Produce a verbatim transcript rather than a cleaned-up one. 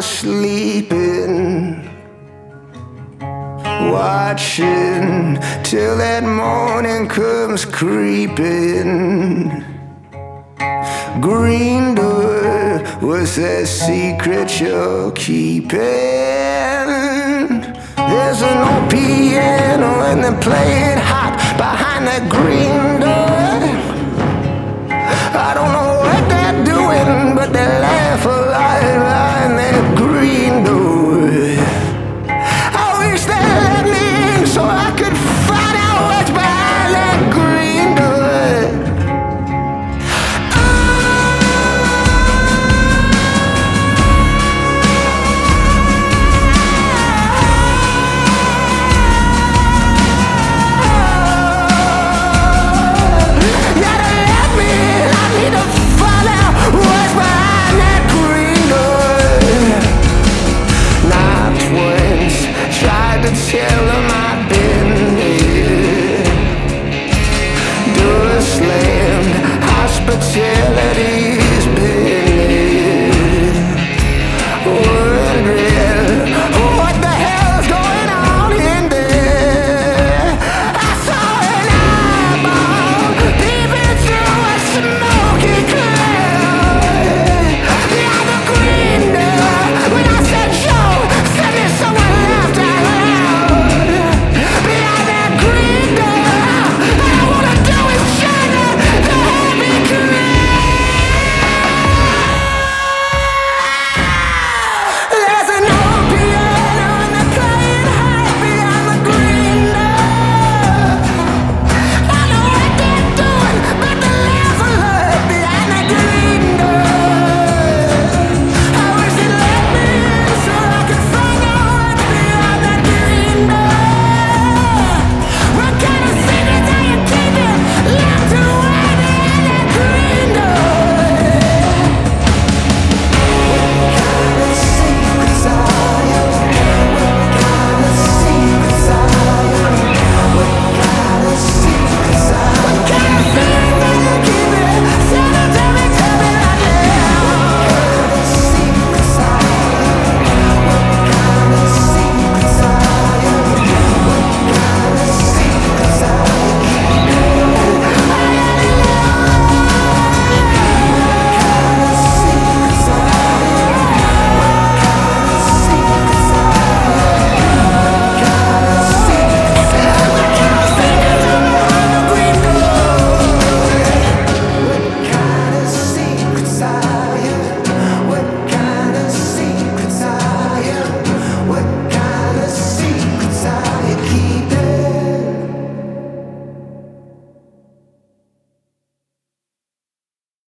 was sleeping, watching till that morning comes creeping. Green door, what's that secret you're keeping? There's an old piano and they play it hot behind that green door. I don't know what they're doing, but they laugh a lot behind that green door. I wish they let me in so I could find out what's behind that green door. Tell